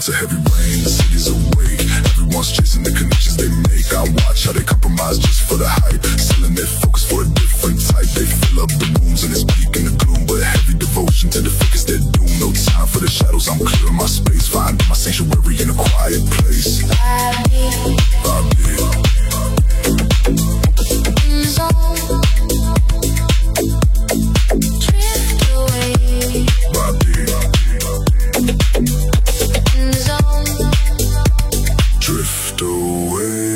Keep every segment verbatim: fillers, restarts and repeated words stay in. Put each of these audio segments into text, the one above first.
lots of heavy rain, the city's awake. Everyone's chasing the connections they make. I watch how they compromise just for the hype, selling their focus for a different type. They fill up the rooms and it's peak in the gloom, but heavy devotion to the focus their doom. No time for the shadows, I'm clearing my space, finding my sanctuary in a quiet place. Vibe deep. Drift away. Vibe deep. Drift away.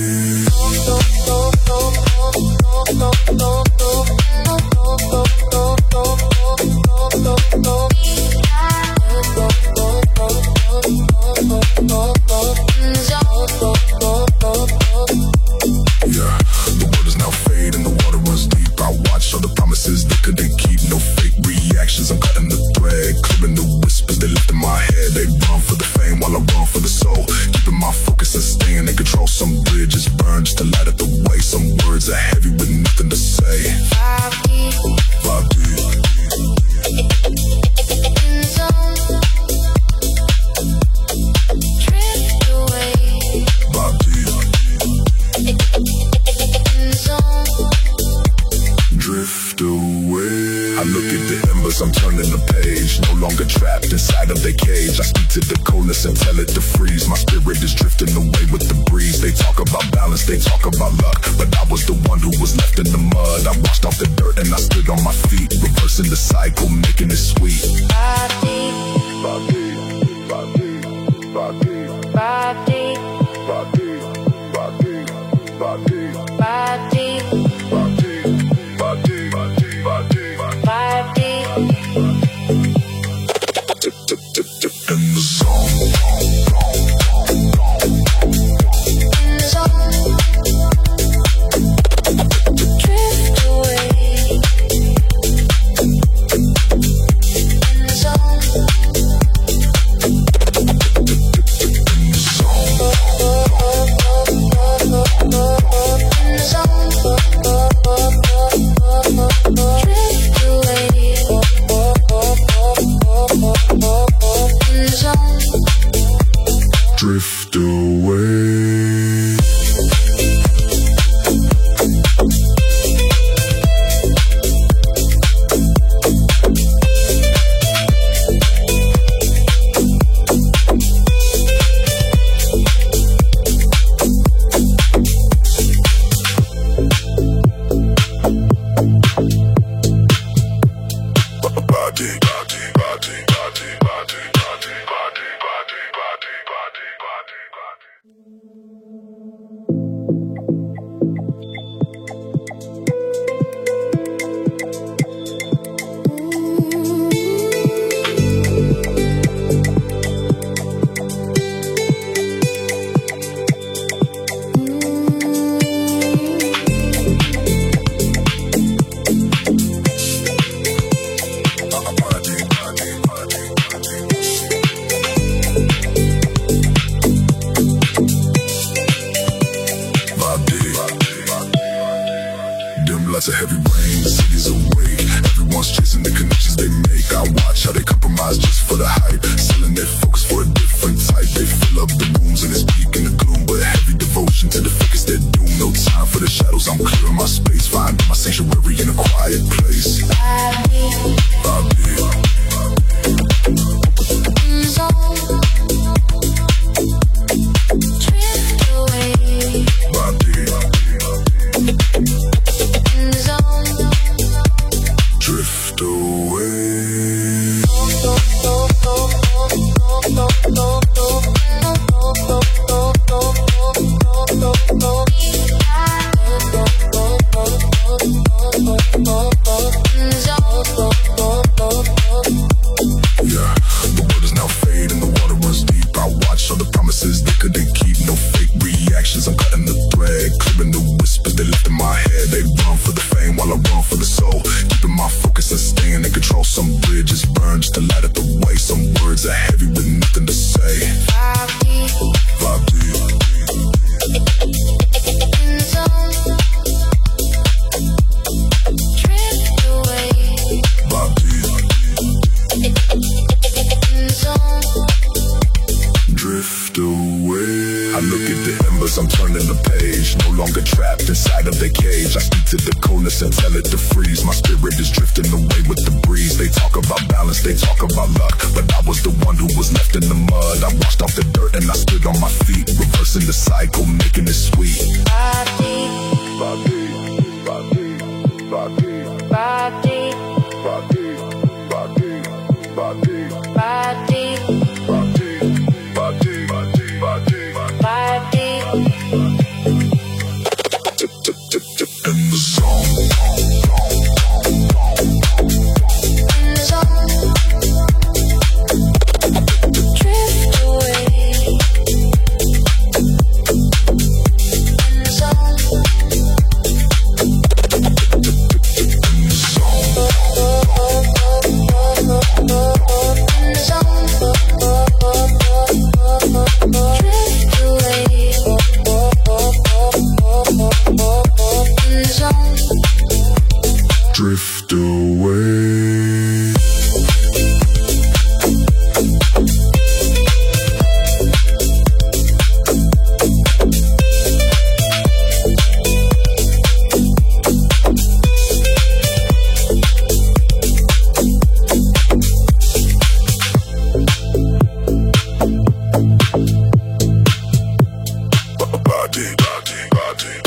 Yeah, the word is now fade and the water runs deep. I watch all the promises they couldn't keep. No fake reactions, I'm cutting the thread, clearing the whispers they left in my head. They run for the fame while I run for the soul, keeping my focus and staying in control. Some bridges burn just to light up the way. Some words are heavy with nothing to say. Vibe deep. Vibe deep. In zone. Drift away. Vibe deep. In zone. Drift away. I look at the embers, I'm turning the page. No longer trapped inside of their cage. I speak to the coldness and tell it to freeze. My spirit is drifting away with the breeze. They talk about balance, they talk about luck, but I was the one who was left in the mud. I washed off the dirt and I stood on my feet, reversing the cycle, making it sweet. Body, body, body, body, body, body, body, body, body, body, body, body, body. In the zone. In the zone. Drift away. In the zone. In the zone. In the zone. Drift away. Drift away. Body, body, body, body, body, body, body, body, body, body, body, lots of heavy rain, the city's awake. Everyone's chasing the connections they make. I watch how they compromise just for the hype, selling their focus for a different type. They fill up the rooms and it's peak in the gloom, but heavy devotion to the focus their doom. No time for the shadows, I'm clearing my space, finding my sanctuary in a quiet place. Vibe deep. Vibe deep. Drift away. Vibe deep. Drift away. Yeah, the word is now fade and the water runs deep. I watch all the promises they couldn't keep. No fake reactions, I'm cutting the thread, clearing the whispers they left in my head. They run for the fame while I run for the soul, keeping my focus and staying in control. Some bridges burn just to light up the way. Some words are heavy with nothing to say. Vibe deep. Vibe deep. In the zone. Drift away. Vibe deep. In the zone. longer trapped inside of their cage. I speak to the coolness and tell it to freeze. My spirit is drifting away with the breeze. They talk about balance, they talk about luck, but I was the one who was left in the mud. I washed off the dirt and I stood on my feet, reversing the cycle, making it sweet. Body, Body, body, body, body, body, body, body, body, body, body, body, body. in the zone. In the zone, drift away. In the zone, In the drift away. Body, body, body.